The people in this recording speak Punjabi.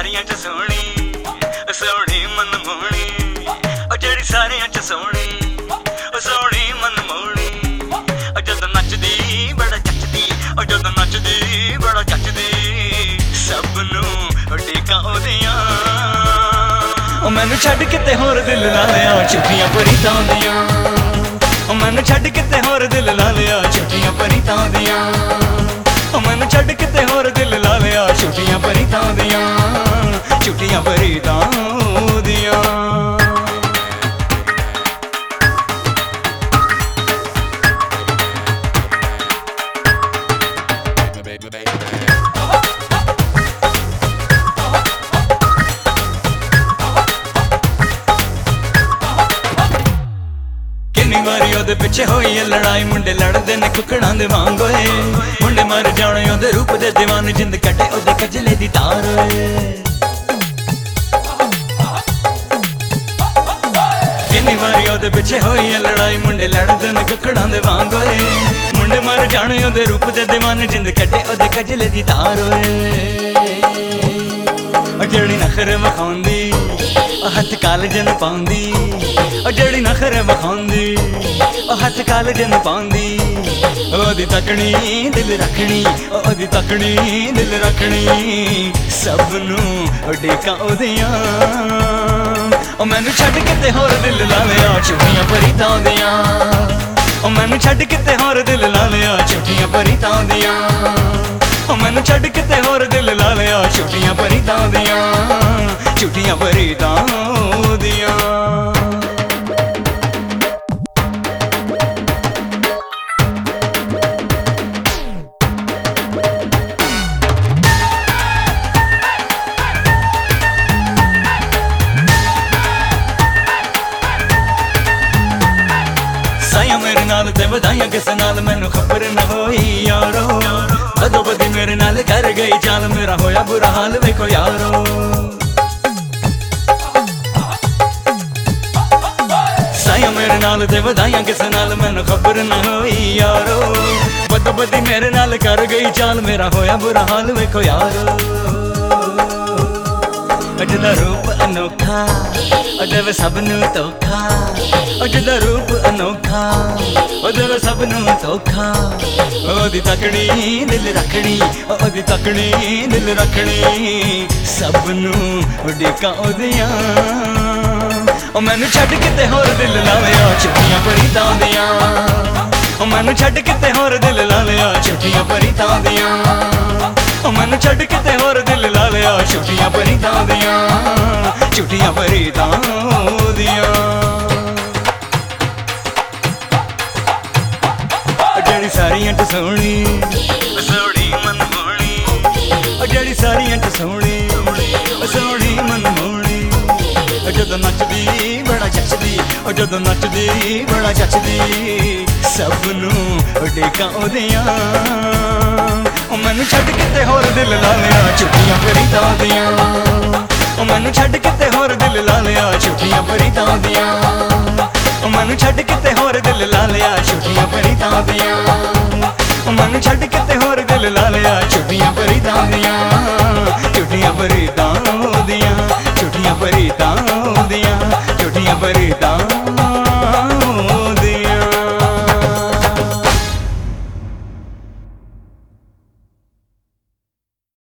ਸਾਰਿਆਂ ਚ ਸੋਹਣੀ ਸੋਹਣੀ ਮਨਮੋਹਣੀ ਉਹ ਜਿਹੜੀ ਸਾਰਿਆਂ ਚ ਸੋਹਣੀ ਸੋਹਣੀ ਮਨਮੋਹਣੀ ਉਹ ਜਦੋਂ ਨੱਚਦੀ ਬੜਾ ਜੱਚਦੀ ਉਹ ਜਦੋਂ ਨੱਚਦੀ ਬੜਾ ਜੱਚਦੀ ਸਭ ਨੂੰ ਟੇਕਾਂ ਉਹਦੀਆਂ ਉਹ ਮੈਨੂੰ ਛੱਡ ਕਿਤੇ ਹੋਰ ਦਿਲ ਲਾ ਲਿਆ ਚਿੱਠੀਆਂ ਭਰੀ ਤਾਂ ਦੀਆਂ ਉਹ ਮੈਨੂੰ ਛੱਡ ਕਿਤੇ ਹੋਰ ਦਿਲ ਲਾ ਲਿਆ ਚਿੱਠੀਆਂ ਭਰੀ ਤਾਂ ਦੀਆਂ ਉਹ ਮੈਨੂੰ ਛੱਡ ਕਿਤੇ ਹੋਰ ਦਿਲ ਲਾ ਲਿਆ ਚਿੱਠੀਆਂ ਭਰੀ ਤਾਂ ਦੀਆਂ ਚਿੱਠੀਆਂ ਭਰੀ ਤਾਂ ਦੀਆਂ ਕਿੰਨੀ ਵਾਰੀ ਉਹਦੇ ਪਿੱਛੇ ਹੋਈ ਹੈ ਲੜਾਈ ਮੁੰਡੇ ਲੜਦੇ ਨੇ ਕੁੱਕੜਾਂ ਦੇ ਵਾਂਗ ਓਏ ਮੁੰਡੇ ਮਰ ਜਾਣੇ ਉਹਦੇ ਰੂਪ ਦੇ دیਵਾਨ ਜਿੰਦ ਕੱਟੇ ਉਹਦੇ ਕਜਲੇ ਦੀ ਤਾਰ ਓਏ ਕਿੰਨੀ ਵਾਰੀ ਉਹਦੇ ਪਿੱਛੇ ਹੋਈ ਹੈ ਲੜਾਈ ਮੁੰਡੇ ਲੜਦੇ ਨੇ ਕੁੱਕੜਾਂ ਦੇ ਵਾਂਗ ਓਏ ਮੁੰਡੇ ਮਰ ਜਾਣੇ ਉਹਦੇ ਰੂਪ ਦੇ دیਵਾਨ ਜਿੰਦ ਕੱਟੇ ਉਹਦੇ ਕਜਲੇ ਦੀ ਤਾਰ ਓਏ ਜਿਹੜੀ ਨਖਰੇ ਵਿਖਾਉਂਦੀ ਹੱਥ ਕਾਲਜ ਨੂੰ ਪਾਉਂਦੀ ਉਹ ਜਿਹੜੀ ਨਖਰੇ ਵਿਖਾਉਂਦੀ ਉਹ ਹੱਥ ਕਾਲਜ ਨੂੰ ਪਾਉਂਦੀ ਉਹਦੀ ਤੱਕਣੀ ਦਿਲ ਰੱਖਣੀ ਉਹਦੀ ਤੱਕਣੀ ਦਿਲ ਰੱਖਣੀ ਸਭ ਨੂੰ ਟੇਕਾਂ ਉਹਦੀਆਂ ਉਹ ਮੈਨੂੰ ਛੱਡ ਕਿਤੇ ਹੋਰ ਦਿਲ ਲਾ ਲਿਆ ਚਿੱਠੀਆਂ ਭਰੀ ਤਾਂ ਦੀਆਂ ਉਹ ਮੈਨੂੰ ਛੱਡ ਕਿਤੇ ਹੋਰ ਦਿਲ ਲਾ ਲਿਆ ਚਿੱਠੀਆਂ ਭਰੀ ਤਾਂ ਦੀਆਂ ਉਹ ਮੈਨੂੰ ਛੱਡ ਕਿਤੇ ਹੋਰ ਦਿਲ ਲਾ ਲਿਆ ਚਿੱਠੀਆਂ ਭਰੀ ਤਾਂ ਦੀਆਂ ਚਿੱਠੀਆਂ ਭਰੀ ਤਾਂ ਦੀਆਂ ਸਾਇਆ ਮੇਰੇ ਨਾਲ ਤੇ ਵਧਾਈਆਂ ਕਿਸ ਨਾਲ ਮੈਨੂੰ ਖਬਰ ਨਾ ਹੋਈ ਯਾਰੋ ਅਦੋਂ ਬਦੀ ਮੇਰੇ ਨਾਲ ਕਰ ਗਈ ਚਾਲ ਮੇਰਾ ਹੋਇਆ ਬੁਰਾ ਹਾਲ ਵੇਖੋ ਯਾਰੋ ਸਾਇਆ ਮੇਰੇ ਨਾਲ ਤੇ ਵਧਾਈਆਂ ਕਿਸ ਨਾਲ ਮੈਨੂੰ ਖਬਰ ਨਾ ਹੋਈ ਯਾਰੋ ਬਦੋਂ ਬਦੀ ਮੇਰੇ ਨਾਲ ਕਰ ਗਈ ਚਾਲ ਮੇਰਾ ਹੋਇਆ ਬੁਰਾ ਹਾਲ ਵੇਖੋ ਯਾਰੋ ਜਿਹਦਾ ਰੂਪ ਅਨੋਖਾ ਉਹਦੇ ਸਭ ਨੂੰ ਧੋਖਾ ਜਿਹਦਾ ਰੂਪ ਅਨੋਖਾ ਉਹਦੇ ਸਭ ਨੂੰ ਧੋਖਾ ਉਹਦੀ ਤੱਕਣੀ ਦਿਲ ਰੱਖਣੀ ਉਹਦੀ ਤੱਕਣੀ ਦਿਲ ਰੱਖਣੀ ਸਭ ਨੂੰ ਟੇਕਾਂ ਉਹਦੀਆਂ ਉਹ ਮੈਨੂੰ ਛੱਡ ਕਿਤੇ ਹੋਰ ਦਿਲ ਲਾ ਲਿਆ ਚਿੱਠੀਆਂ ਭਰੀ ਤਾਂ ਦੀਆਂ ਉਹ ਮੈਨੂੰ ਛੱਡ ਕਿਤੇ ਹੋਰ ਦਿਲ ਲਾ ਲਿਆ ਚਿੱਠੀਆਂ ਭਰੀ ਤਾਂ ਦੀਆਂ ਉਹ ਮੈਨੂੰ ਛੱਡ ਕਿਤੇ ਹੋਰ ਦਿਲ ਲਾ ਲਿਆ ਚਿੱਠੀਆਂ ਭਰੀ ਤਾਂ ਦੀਆਂ ਚਿੱਠੀਆਂ ਭਰੀ ਤਾਂ ਦੀਆਂ ਜਿਹੜੀ ਸਾਰੀਆਂ ਚ ਸੋਹਣੀ ਸੋਹਣੀ ਮਨਮੋਹਣੀ ਜਿਹੜੀ ਸਾਰੀਆਂ ਚ ਸੋਹਣੀ ਸੋਹਣੀ ਮਨਮੋਹਣੀ ਜਦੋਂ ਨੱਚਦੀ ਬੜਾ ਜੱਚਦੀ ਜਦੋਂ ਨੱਚਦੀ ਬੜਾ ਜੱਚਦੀ ਸਭ ਨੂੰ ਟੇਕਾਂ ਉਹਦੀਆਂ ਉਹ ਮੈਨੂੰ ਛੱਡ ਕਿਤੇ ਹੋਰ ਦਿਲ ਲਾ ਲਿਆ ਚਿੱਠੀਆਂ ਭਰੀ ਤਾਂ ਦੀਆਂ ਉਹ ਮੈਨੂੰ ਛੱਡ ਕਿਤੇ ਹੋਰ ਦਿਲ ਲਾ ਲਿਆ ਚਿੱਠੀਆਂ ਭਰੀ ਤਾਂ ਦੀਆਂ ਉਹ ਮੈਨੂੰ ਛੱਡ ਕਿਤੇ ਹੋਰ ਦਿਲ ਲਾ ਲਿਆ ਚਿੱਠੀਆਂ ਭਰੀ ਤਾਂ ਦੀਆਂ ਉਹ ਮੈਨੂੰ ਛੱਡ ਕਿਤੇ ਹੋਰ ਦਿਲ ਲਾ ਲਿਆ ਚਿੱਠੀਆਂ ਭਰੀ ਤਾਂ ਦੀਆਂ ਚਿੱਠੀਆਂ ਭਰੀ ਤਾਂ ਦੀਆਂ ਚਿੱਠੀਆਂ ਭਰੀ ਤਾਂ ਦੀਆਂ ਚਿੱਠੀਆਂ ਭਰੀ